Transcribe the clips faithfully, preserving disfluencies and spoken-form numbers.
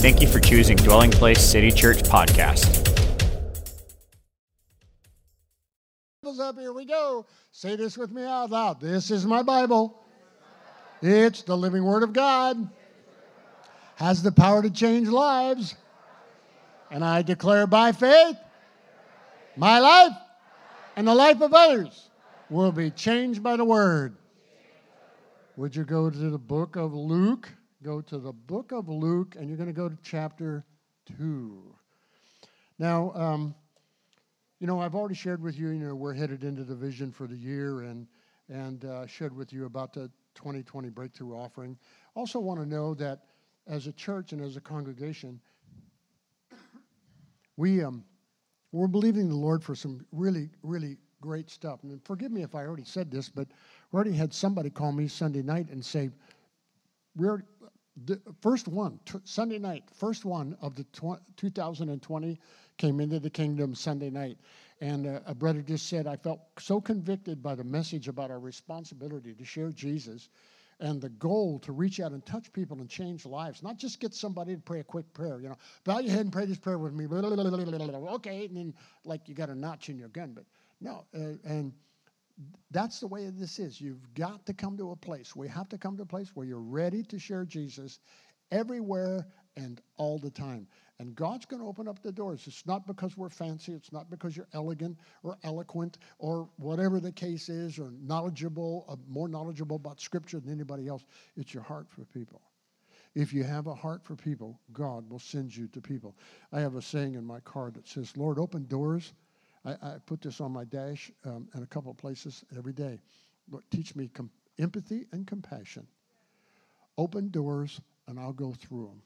Thank you for choosing Dwelling Place City Church Podcast. Up, here we go. Say this with me out loud. This is my Bible. It's the living Word of God. Has the power to change lives. And I declare by faith, my life and the life of others will be changed by the Word. Would you go to the book of Luke? Go to the book of Luke, and you're going to go to chapter two. Now, um, you know, I've already shared with you, you know, we're headed into the vision for the year and and uh, shared with you about the twenty twenty breakthrough offering. Also want to know that as a church and as a congregation, we, um, we're believing the Lord for some really, really great stuff. And forgive me if I already said this, but we already had somebody call me Sunday night and say, we're the first one, t- Sunday night, first one of the tw- two thousand twenty came into the kingdom Sunday night. And uh, a brother just said, I felt so convicted by the message about our responsibility to share Jesus and the goal to reach out and touch people and change lives, not just get somebody to pray a quick prayer, you know, bow your head and pray this prayer with me, okay, and then like you got a notch in your gun, but no, uh, and that's the way this is. You've got to come to a place. We have to come to a place where you're ready to share Jesus everywhere and all the time. And God's going to open up the doors. It's not because we're fancy. It's not because you're elegant or eloquent or whatever the case is or knowledgeable, uh, more knowledgeable about Scripture than anybody else. It's your heart for people. If you have a heart for people, God will send you to people. I have a saying in my card that says, Lord, open doors. I, I put this on my dash um, in a couple of places every day. Lord, teach me com- empathy and compassion. Open doors, and I'll go through them.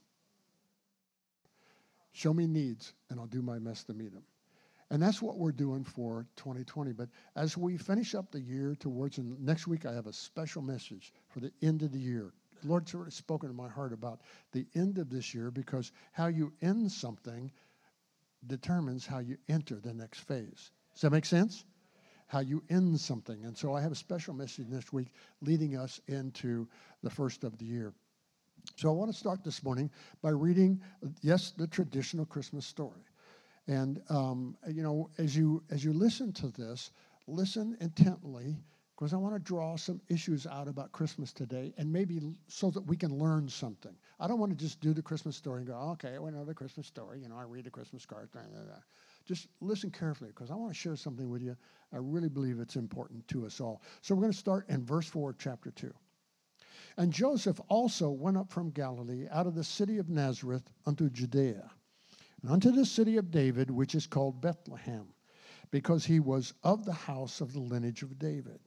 Show me needs, and I'll do my best to meet them. And that's what we're doing for twenty twenty. But as we finish up the year towards, and next week I have a special message for the end of the year. The Lord's already spoken to my heart about the end of this year, because how you end something determines how you enter the next phase. Does that make sense? How you end something. And so I have a special message next week leading us into the first of the year. So I want to start this morning by reading, yes, the traditional Christmas story. And, um, you know, as you as you listen to this, listen intently, because I want to draw some issues out about Christmas today, and maybe so that we can learn something. I don't want to just do the Christmas story and go, okay, we know the Christmas story. You know, I read the Christmas card. Blah, blah, blah. Just listen carefully, because I want to share something with you. I really believe it's important to us all. So we're going to start in verse four, chapter two. And Joseph also went up from Galilee out of the city of Nazareth unto Judea, and unto the city of David, which is called Bethlehem, because he was of the house of the lineage of David,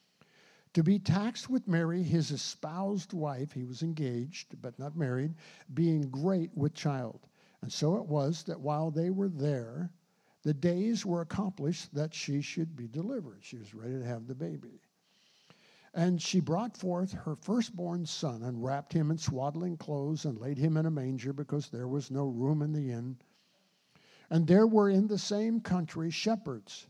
to be taxed with Mary, his espoused wife. He was engaged, but not married, being great with child. And so it was that while they were there, the days were accomplished that she should be delivered. She was ready to have the baby. And she brought forth her firstborn son, and wrapped him in swaddling clothes, and laid him in a manger, because there was no room in the inn. And there were in the same country shepherds,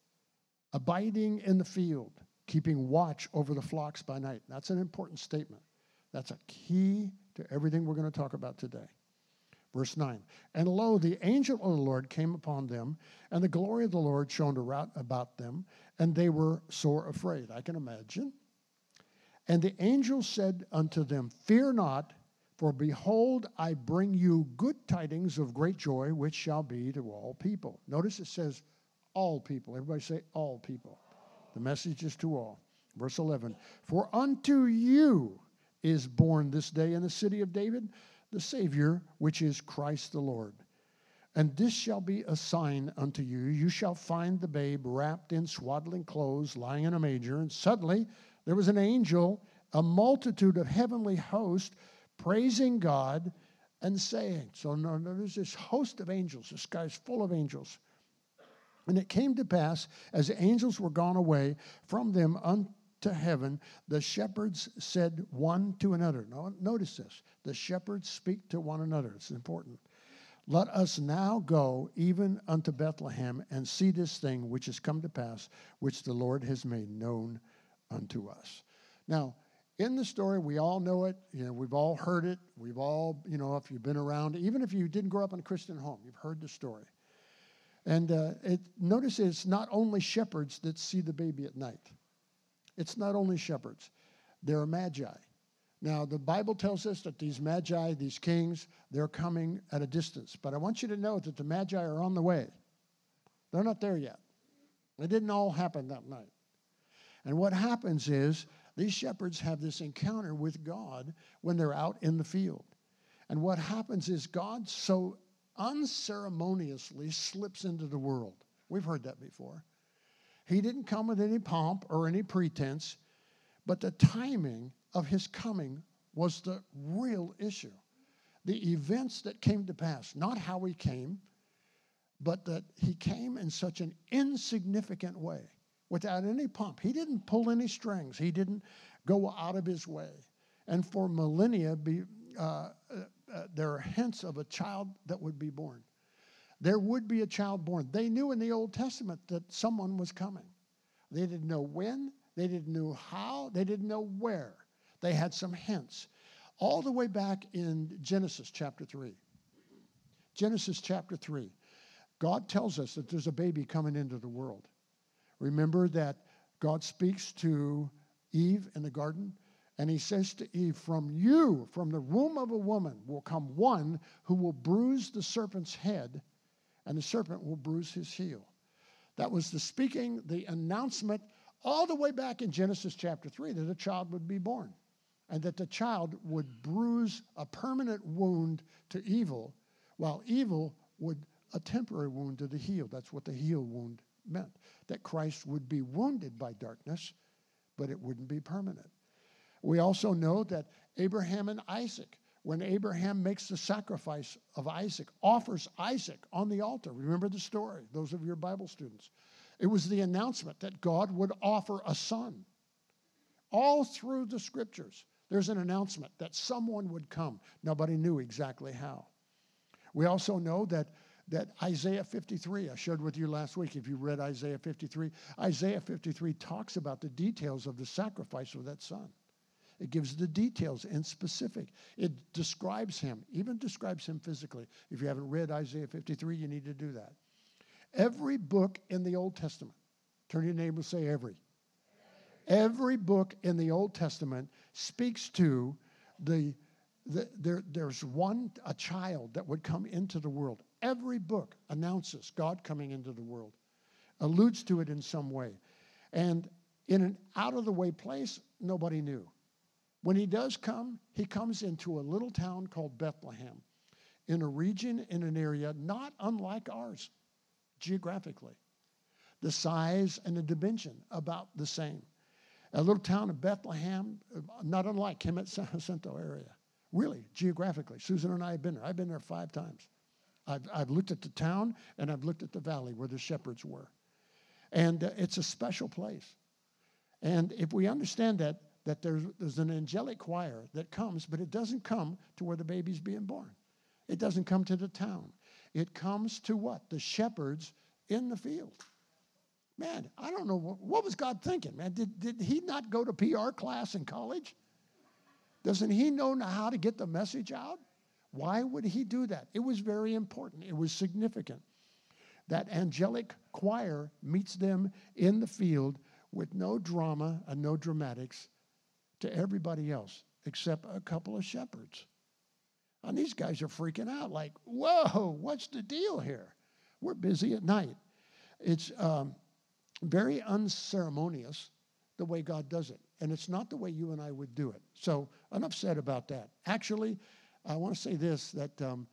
abiding in the field, keeping watch over the flocks by night. That's an important statement. That's a key to everything we're going to talk about today. Verse nine, and lo, the angel of the Lord came upon them, and the glory of the Lord shone around about them, and they were sore afraid. I can imagine. And the angel said unto them, fear not, for behold, I bring you good tidings of great joy, which shall be to all people. Notice it says all people. Everybody say all people. The message is to all. Verse eleven, for unto you is born this day in the city of David the Savior, which is Christ the Lord. And this shall be a sign unto you. You shall find the babe wrapped in swaddling clothes, lying in a manger. And suddenly there was an angel, a multitude of heavenly hosts, praising God and saying. So no, no, there's this host of angels. The sky's full of angels. And it came to pass, as the angels were gone away from them unto heaven, the shepherds said one to another. Now, notice this. The shepherds speak to one another. It's important. Let us now go even unto Bethlehem, and see this thing which has come to pass, which the Lord has made known unto us. Now, In the story, we all know it. You know, we've all heard it. We've all, you know, if you've been around, even if you didn't grow up in a Christian home, you've heard the story. And uh, it, notice it's not only shepherds that see the baby at night. It's not only shepherds. There are magi. Now, the Bible tells us that these magi, these kings, they're coming at a distance. But I want you to know that the magi are on the way. They're not there yet. It didn't all happen that night. And what happens is these shepherds have this encounter with God when they're out in the field. And what happens is God so unceremoniously slips into the world. We've heard that before. He didn't come with any pomp or any pretense, but the timing of his coming was the real issue. The events that came to pass, not how he came, but that he came in such an insignificant way, without any pomp. He didn't pull any strings. He didn't go out of his way. And for millennia, be, uh, uh, uh, there are hints of a child that would be born. There would be a child born. They knew in the Old Testament that someone was coming. They didn't know when. They didn't know how. They didn't know where. They had some hints. All the way back in Genesis chapter three. Genesis chapter three. God tells us that there's a baby coming into the world. Remember that God speaks to Eve in the garden, and he says to Eve, from you, from the womb of a woman, will come one who will bruise the serpent's head, and the serpent will bruise his heel. That was the speaking, the announcement, all the way back in Genesis chapter three, that a child would be born, and that the child would bruise a permanent wound to evil, while evil would a temporary wound to the heel. That's what the heel wound meant, that Christ would be wounded by darkness, but it wouldn't be permanent. We also know that Abraham and Isaac, when Abraham makes the sacrifice of Isaac, offers Isaac on the altar. Remember the story, those of your Bible students. It was the announcement that God would offer a son. All through the scriptures, there's an announcement that someone would come. Nobody knew exactly how. We also know that that Isaiah fifty-three, I shared with you last week, if you read Isaiah fifty-three, Isaiah fifty-three talks about the details of the sacrifice of that son. It gives the details in specific. It describes him, even describes him physically. If you haven't read Isaiah fifty-three, you need to do that. Every book in the Old Testament, turn to your neighbor and say every. Every book in the Old Testament speaks to the, the there, there's one, a child that would come into the world. Every book announces God coming into the world, alludes to it in some way. And in an out-of-the-way place, nobody knew. When he does come, he comes into a little town called Bethlehem, in a region, in an area not unlike ours, geographically. The size and the dimension about the same. A little town of Bethlehem, not unlike Kemet San Jacinto area. Really, geographically. Susan and I have been there. I've been there five times. I've, I've looked at the town, and I've looked at the valley where the shepherds were. And uh, it's a special place. And if we understand that, that there's, there's an angelic choir that comes, but it doesn't come to where the baby's being born. It doesn't come to the town. It comes to what? The shepherds in the field. Man, I don't know, what, what was God thinking, man? Did, did he not go to P R class in college? Doesn't he know how to get the message out? Why would he do that? It was very important. It was significant. That angelic choir meets them in the field with no drama and no dramatics to everybody else except a couple of shepherds. And these guys are freaking out like, whoa, what's the deal here? We're busy at night. It's um, very unceremonious the way God does it. And it's not the way you and I would do it. So enough said about that. Actually, I want to say this, that, um,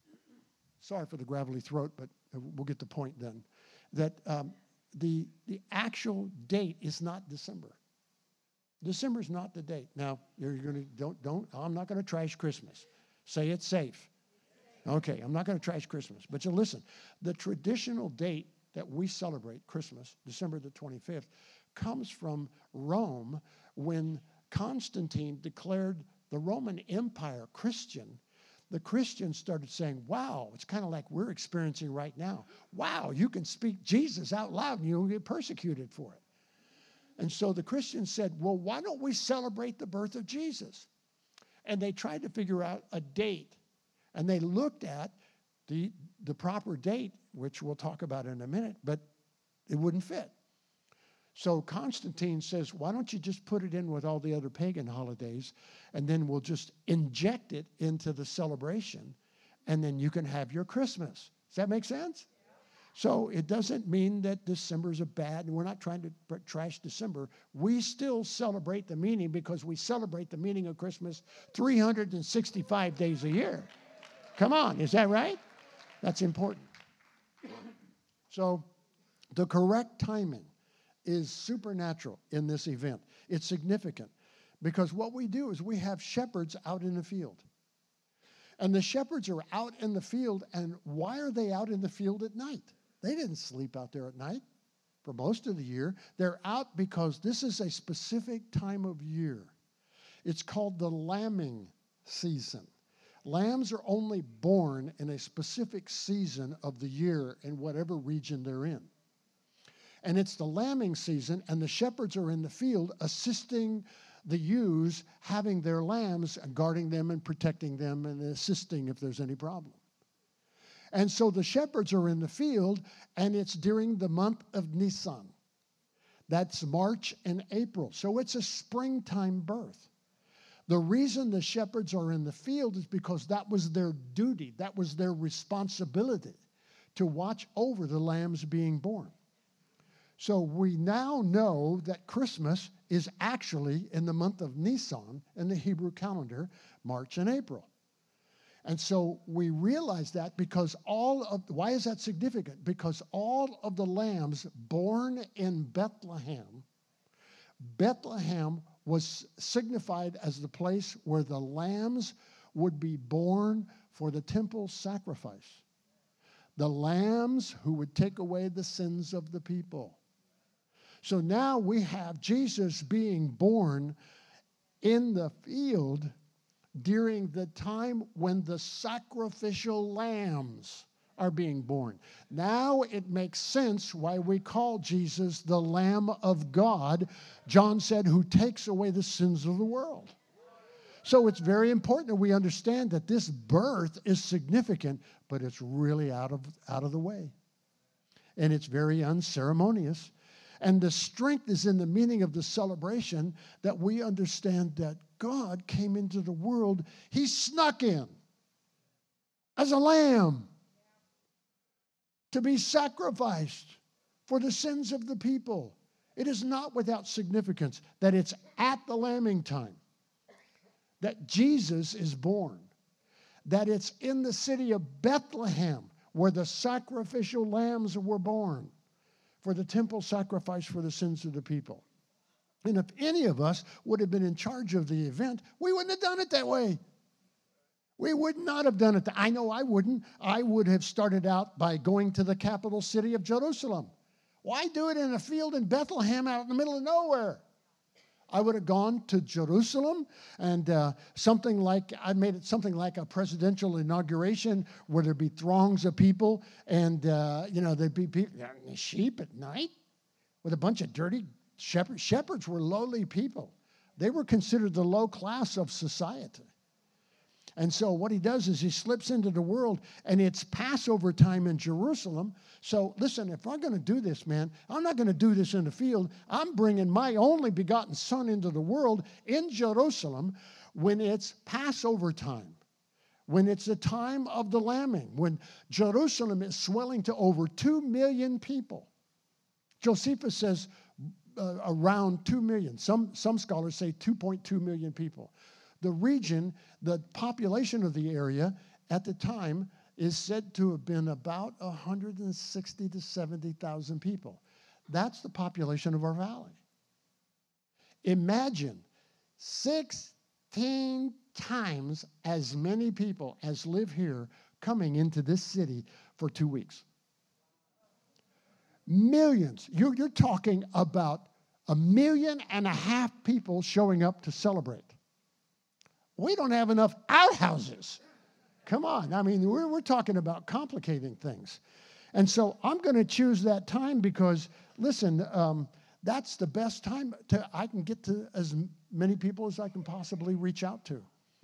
sorry for the gravelly throat, but we'll get the point then, that um, the, the actual date is not December. December is not the date. Now, you're going to, don't, don't, I'm not going to trash Christmas. Say it's safe. Okay, I'm not going to trash Christmas. But you listen, the traditional date that we celebrate Christmas, December the twenty-fifth, comes from Rome when Constantine declared the Roman Empire Christian. The Christians started saying, wow, it's kind of like we're experiencing right now. Wow, you can speak Jesus out loud and you'll get persecuted for it. And so the Christians said, well, why don't we celebrate the birth of Jesus? And they tried to figure out a date. And they looked at the, the proper date, which we'll talk about in a minute, but it wouldn't fit. So Constantine says, why don't you just put it in with all the other pagan holidays, and then we'll just inject it into the celebration, and then you can have your Christmas. Does that make sense? So it doesn't mean that December is a bad, and we're not trying to trash December. We still celebrate the meaning because we celebrate the meaning of Christmas three hundred sixty-five days a year. Come on, is that right? That's important. So the correct timing is supernatural in this event. It's significant because what we do is we have shepherds out in the field. And the shepherds are out in the field, and why are they out in the field at night? They didn't sleep out there at night for most of the year. They're out because this is a specific time of year. It's called the lambing season. Lambs are only born in a specific season of the year in whatever region they're in. And it's the lambing season, and the shepherds are in the field assisting the ewes, having their lambs, guarding them and protecting them and assisting if there's any problem. And so the shepherds are in the field, and it's during the month of Nisan. That's March and April. So it's a springtime birth. The reason the shepherds are in the field is because that was their duty. That was their responsibility to watch over the lambs being born. So we now know that Christmas is actually in the month of Nisan in the Hebrew calendar, March and April. And so we realize that because all of, why is that significant? Because all of the lambs born in Bethlehem, Bethlehem was signified as the place where the lambs would be born for the temple sacrifice. The lambs who would take away the sins of the people. So now we have Jesus being born in the field during the time when the sacrificial lambs are being born. Now it makes sense why we call Jesus the Lamb of God. John said, who takes away the sins of the world. So it's very important that we understand that this birth is significant, but it's really out of, out of the way. And it's very unceremonious. And the strength is in the meaning of the celebration that we understand that God came into the world. He snuck in as a lamb to be sacrificed for the sins of the people. It is not without significance that it's at the lambing time that Jesus is born, that it's in the city of Bethlehem where the sacrificial lambs were born for the temple sacrifice for the sins of the people. And if any of us would have been in charge of the event, we wouldn't have done it that way. We would not have done it. Th- I know I wouldn't. I would have started out by going to the capital city of Jerusalem. Why do it in a field in Bethlehem out in the middle of nowhere? I would have gone to Jerusalem and uh, something like, I made it something like a presidential inauguration where there'd be throngs of people and, uh, you know, there'd be people, sheep at night with a bunch of dirty shepherds. Shepherds were lowly people. They were considered the low class of society. And so what he does is he slips into the world, and it's Passover time in Jerusalem. So listen, if I'm going to do this, man, I'm not going to do this in the field. I'm bringing my only begotten son into the world in Jerusalem when it's Passover time, when it's the time of the lambing, when Jerusalem is swelling to over two million people. Josephus says uh, around two million. Some, some scholars say two point two million people. The region, the population of the area at the time is said to have been about one hundred sixty to seventy thousand people. That's the population of our valley. Imagine sixteen times as many people as live here coming into this city for two weeks. Millions. You're, you're talking about a million and a half people showing up to celebrate. We don't have enough outhouses. Come on. I mean, we're, we're talking about complicating things. And so I'm going to choose that time because, listen, um, that's the best time to I can get to as many people as I can possibly reach out to.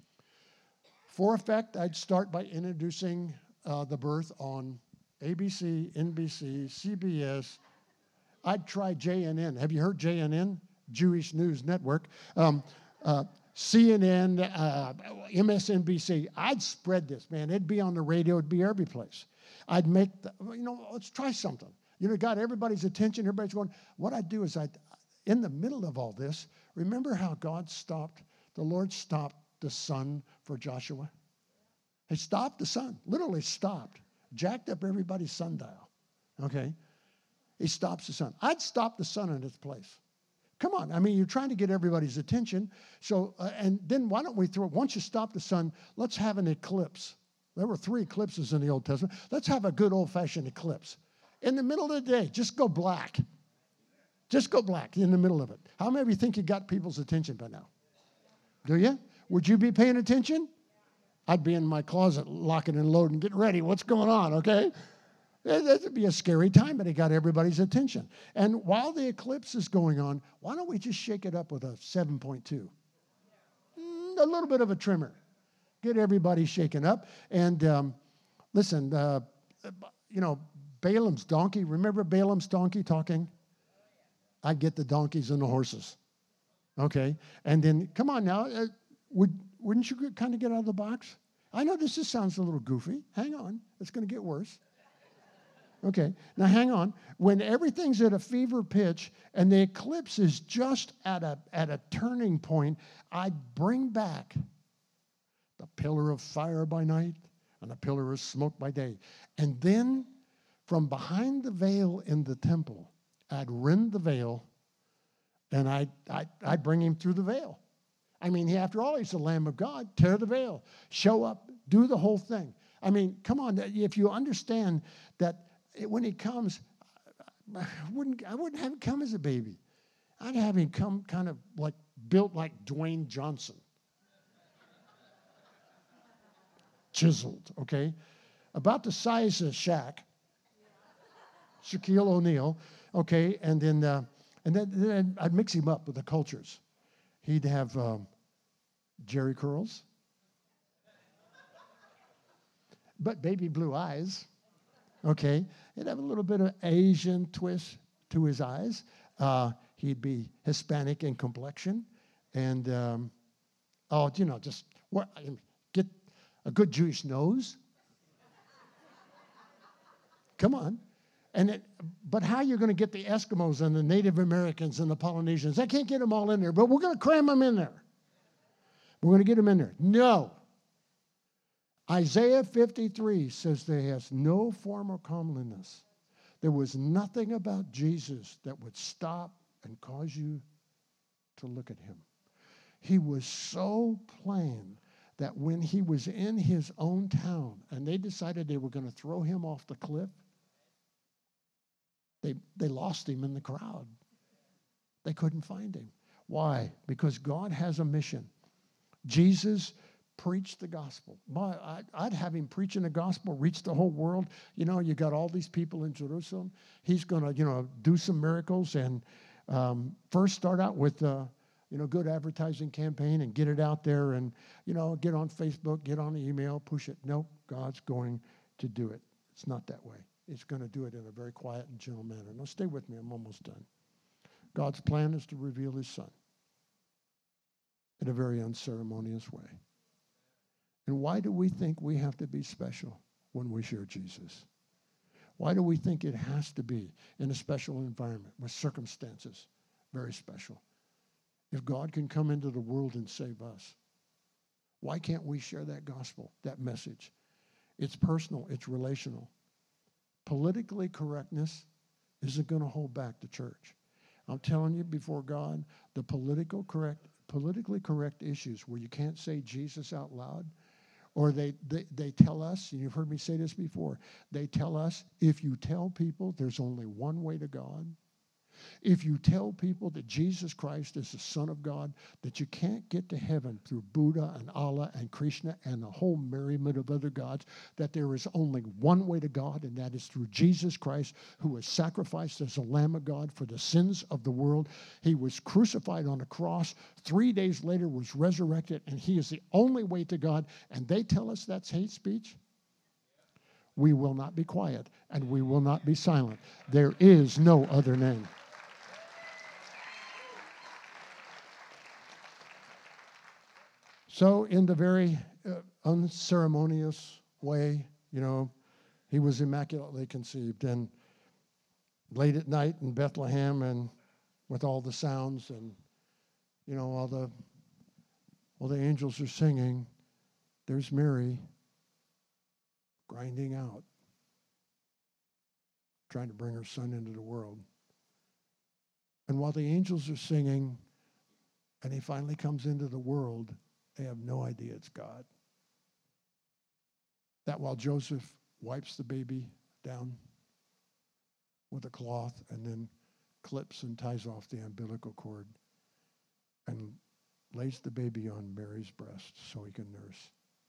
For effect, I'd start by introducing uh, the birth on A B C, N B C, C B S. I'd try J N N. Have you heard J N N? Jewish News Network. Um, uh, C N N, uh, M S N B C. I'd spread this, man. It'd be on the radio. It'd be every place. I'd make, the, you know, let's try something. You know, got everybody's attention. Everybody's going. What I'd do is I'd, in the middle of all this, remember how God stopped, the Lord stopped the sun for Joshua? He stopped the sun, literally stopped, jacked up everybody's sundial, okay? He stops the sun. I'd stop the sun in its place. Come on, I mean, you're trying to get everybody's attention. So, uh, and then why don't we throw, once you stop the sun, let's have an eclipse. There were three eclipses in the Old Testament. Let's have a good old-fashioned eclipse. In the middle of the day, just go black. Just go black in the middle of it. How many of you think you got people's attention by now? Do you? Would you be paying attention? I'd be in my closet locking and loading, getting ready. What's going on, okay? It would be a scary time, but it got everybody's attention. And while the eclipse is going on, why don't we just shake it up with a seven point two? Mm, a little bit of a trimmer. Get everybody shaken up. And um, listen, uh, you know, Balaam's donkey. Remember Balaam's donkey talking? I'd get the donkeys and the horses. Okay? And then, come on now. Uh, would, wouldn't you kind of get out of the box? I know this just sounds a little goofy. Hang on. It's going to get worse. Okay, now hang on. When everything's at a fever pitch and the eclipse is just at a, at a turning point, I'd bring back the pillar of fire by night and the pillar of smoke by day. And then from behind the veil in the temple, I'd rend the veil and I'd, I'd, I'd bring him through the veil. I mean, he, after all, he's the Lamb of God. Tear the veil. Show up. Do the whole thing. I mean, come on. If you understand that It, when he comes, I wouldn't, I wouldn't have him come as a baby. I'd have him come kind of like built like Dwayne Johnson. Chiseled, okay? About the size of Shaq. Shaquille O'Neal, okay? And then, uh, and then, then I'd mix him up with the cultures. He'd have um, Jerry curls, but baby blue eyes. Okay, he'd have a little bit of Asian twist to his eyes. Uh, he'd be Hispanic in complexion. And, um, oh, you know, just what, get a good Jewish nose. Come on. And it, but how are you going to get the Eskimos and the Native Americans and the Polynesians? I can't get them all in there, but we're going to cram them in there. We're going to get them in there. No. Isaiah fifty-three says there has no form or comeliness. There was nothing about Jesus that would stop and cause you to look at him. He was so plain that when he was in his own town and they decided they were going to throw him off the cliff, they, they lost him in the crowd. They couldn't find him. Why? Because God has a mission. Jesus preach the gospel. My, I'd have him preaching the gospel, reach the whole world. You know, you got all these people in Jerusalem. He's going to, you know, do some miracles and um, first start out with, uh, you know, good advertising campaign and get it out there and, you know, get on Facebook, get on the email, push it. Nope, God's going to do it. It's not that way. He's going to do it in a very quiet and gentle manner. Now, stay with me. I'm almost done. God's plan is to reveal his son in a very unceremonious way. And why do we think we have to be special when we share Jesus? Why do we think it has to be in a special environment with circumstances very special? If God can come into the world and save us, why can't we share that gospel, that message? It's personal, it's relational. Politically correctness isn't going to hold back the church. I'm telling you before God, the political correct, politically correct issues where you can't say Jesus out loud, or they, they, they tell us, and you've heard me say this before, they tell us if you tell people there's only one way to God, If you tell people that Jesus Christ is the Son of God, that you can't get to heaven through Buddha and Allah and Krishna and a whole myriad of other gods, that there is only one way to God, and that is through Jesus Christ, who was sacrificed as a Lamb of God for the sins of the world. He was crucified on a cross, three days later was resurrected, and he is the only way to God, and they tell us that's hate speech? We will not be quiet, and we will not be silent. There is no other name. So in the very uh, unceremonious way, you know, he was immaculately conceived. And late at night in Bethlehem, and with all the sounds and, you know, all the, all the angels are singing, there's Mary grinding out, trying to bring her son into the world. And while the angels are singing, and he finally comes into the world, they have no idea it's God. That while Joseph wipes the baby down with a cloth and then clips and ties off the umbilical cord and lays the baby on Mary's breast so he can nurse.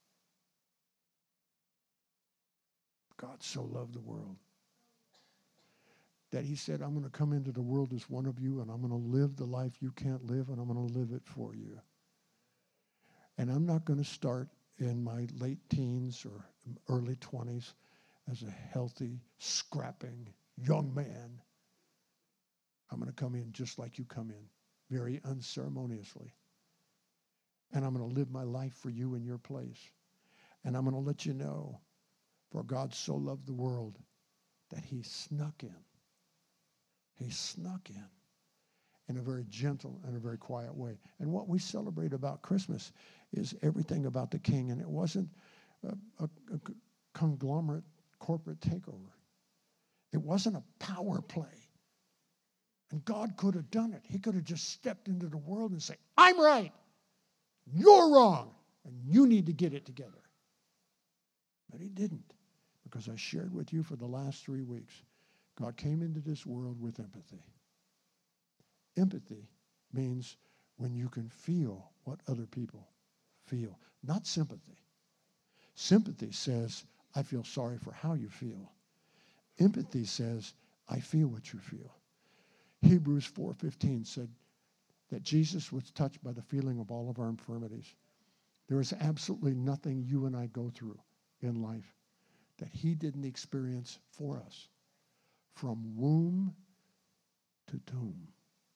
God so loved the world that he said, I'm going to come into the world as one of you, and I'm going to live the life you can't live, and I'm going to live it for you. And I'm not going to start in my late teens or early twenties as a healthy, scrapping young man. I'm going to come in just like you come in, very unceremoniously. And I'm going to live my life for you in your place. And I'm going to let you know, for God so loved the world that he snuck in. He snuck in in a very gentle and a very quiet way. And what we celebrate about Christmas is everything about the King. And it wasn't a, a, a conglomerate corporate takeover. It wasn't a power play. And God could have done it. He could have just stepped into the world and said, I'm right, you're wrong, and you need to get it together. But he didn't, because I shared with you for the last three weeks, God came into this world with empathy. Empathy means when you can feel what other people feel, not sympathy. Sympathy says, I feel sorry for how you feel. Empathy says, I feel what you feel. Hebrews four fifteen said that Jesus was touched by the feeling of all of our infirmities. There is absolutely nothing you and I go through in life that he didn't experience for us, from womb to tomb.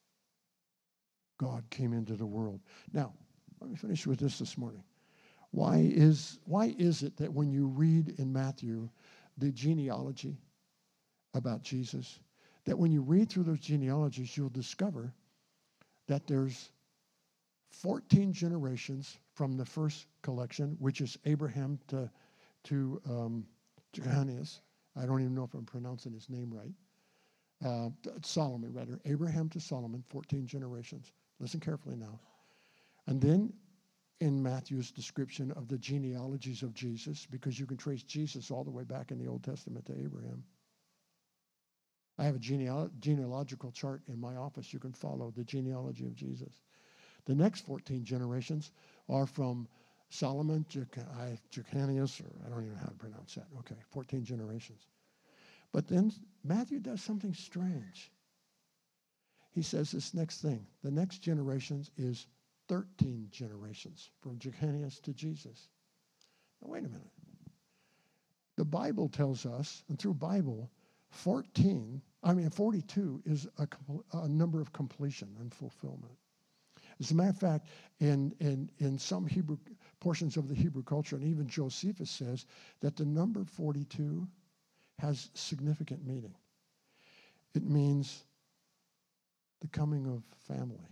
God came into the world. Now, let me finish with this this morning. Why is, why is it that when you read in Matthew the genealogy about Jesus, that when you read through those genealogies, you'll discover that there's fourteen generations from the first collection, which is Abraham to, to um, Jechonias. I don't even know if I'm pronouncing his name right. Uh, Solomon, rather. Abraham to Solomon, fourteen generations. Listen carefully now. And then in Matthew's description of the genealogies of Jesus, because you can trace Jesus all the way back in the Old Testament to Abraham. I have a genealo- genealogical chart in my office. You can follow the genealogy of Jesus. The next fourteen generations are from Solomon, Jechonias, or I don't even know how to pronounce that. Okay, fourteen generations. But then Matthew does something strange. He says this next thing. The next generations is thirteen generations from Jechonias to Jesus. Now, wait a minute. The Bible tells us, and through Bible, fourteen, I mean, forty-two is a, a number of completion and fulfillment. As a matter of fact, in, in, in some Hebrew portions of the Hebrew culture, and even Josephus says that the number forty-two has significant meaning. It means the coming of family.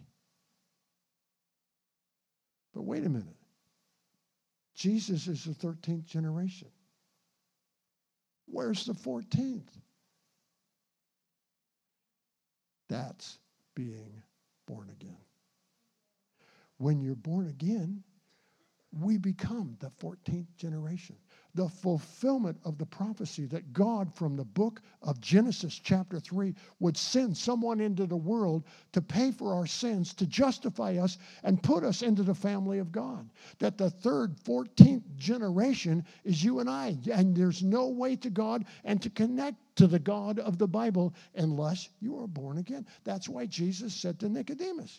But wait a minute. Jesus is the thirteenth generation. Where's the fourteenth? That's being born again. When you're born again, we become the fourteenth generation. The fulfillment of the prophecy that God from the book of Genesis chapter three would send someone into the world to pay for our sins, to justify us and put us into the family of God. That the third, fourteenth generation is you and I. And there's no way to God and to connect to the God of the Bible unless you are born again. That's why Jesus said to Nicodemus,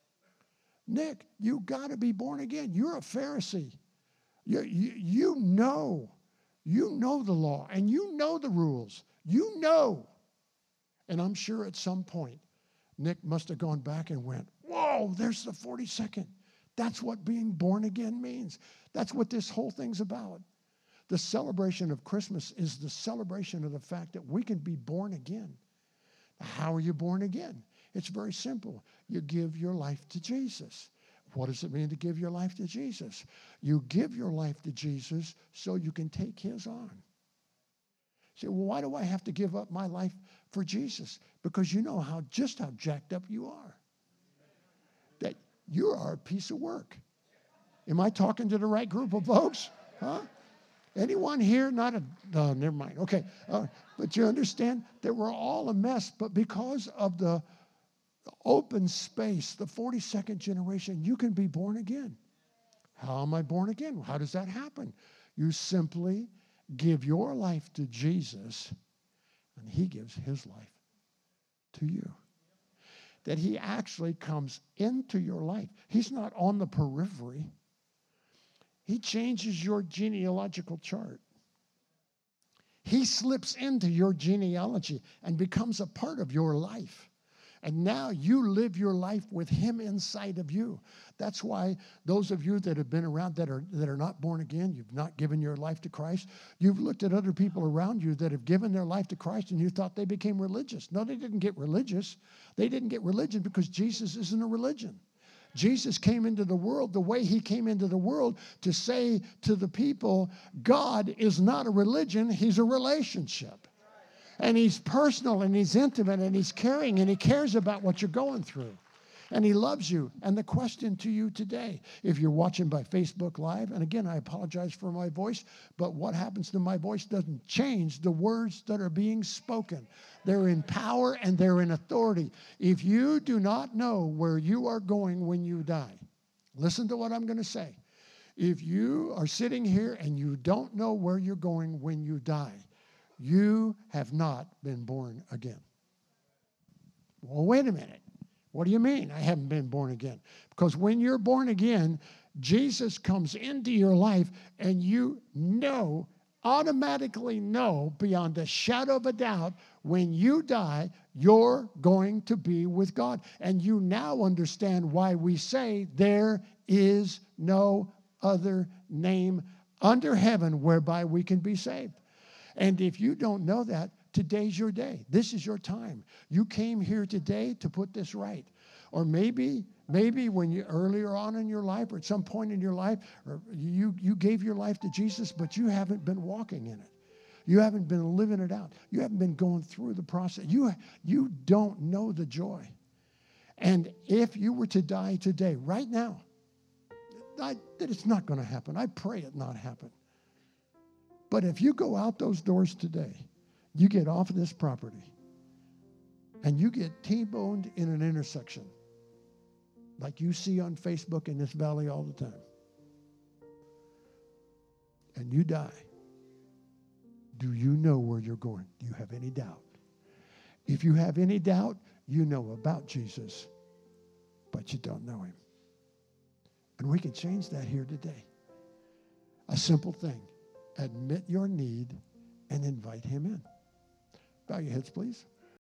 Nick, you got to be born again. You're a Pharisee. You, you, you know, you know the law and you know the rules. You know. And I'm sure at some point, Nick must have gone back and went, whoa, there's the forty-second. That's what being born again means. That's what this whole thing's about. The celebration of Christmas is the celebration of the fact that we can be born again. How are you born again? It's very simple. You give your life to Jesus. What does it mean to give your life to Jesus? You give your life to Jesus so you can take his on. You say, well, why do I have to give up my life for Jesus? Because you know how just how jacked up you are. That you are a piece of work. Am I talking to the right group of folks? Huh? Anyone here? Not a, no, never mind. Okay. Uh, but you understand that we're all a mess, but because of the open space, the forty-second generation, you can be born again. How am I born again? How does that happen? You simply give your life to Jesus, and he gives his life to you. That he actually comes into your life. He's not on the periphery. He changes your genealogical chart. He slips into your genealogy and becomes a part of your life. And now you live your life with him inside of you. That's why those of you that have been around that are that are not born again, you've not given your life to Christ, you've looked at other people around you that have given their life to Christ and you thought they became religious. No, they didn't get religious. They didn't get religion because Jesus isn't a religion. Jesus came into the world the way he came into the world to say to the people, God is not a religion, he's a relationship. And he's personal and he's intimate and he's caring and he cares about what you're going through. And he loves you. And the question to you today, if you're watching by Facebook Live, and again, I apologize for my voice, but what happens to my voice doesn't change the words that are being spoken. They're in power and they're in authority. If you do not know where you are going when you die, listen to what I'm going to say. If you are sitting here and you don't know where you're going when you die, you have not been born again. Well, wait a minute. What do you mean I haven't been born again? Because when you're born again, Jesus comes into your life and you know, automatically know beyond a shadow of a doubt, when you die, you're going to be with God. And you now understand why we say there is no other name under heaven whereby we can be saved. And if you don't know that, today's your day. This is your time. You came here today to put this right. Or maybe, maybe when you earlier on in your life or at some point in your life, or you, you gave your life to Jesus, but you haven't been walking in it. You haven't been living it out. You haven't been going through the process. You, you don't know the joy. And if you were to die today, right now, I, that it's not going to happen. I pray it not happen. But if you go out those doors today, you get off of this property, and you get T-boned in an intersection, like you see on Facebook in this valley all the time, and you die, do you know where you're going? Do you have any doubt? If you have any doubt, you know about Jesus, but you don't know him. And we can change that here today. A simple thing. Admit your need and invite him in. Bow your heads, please.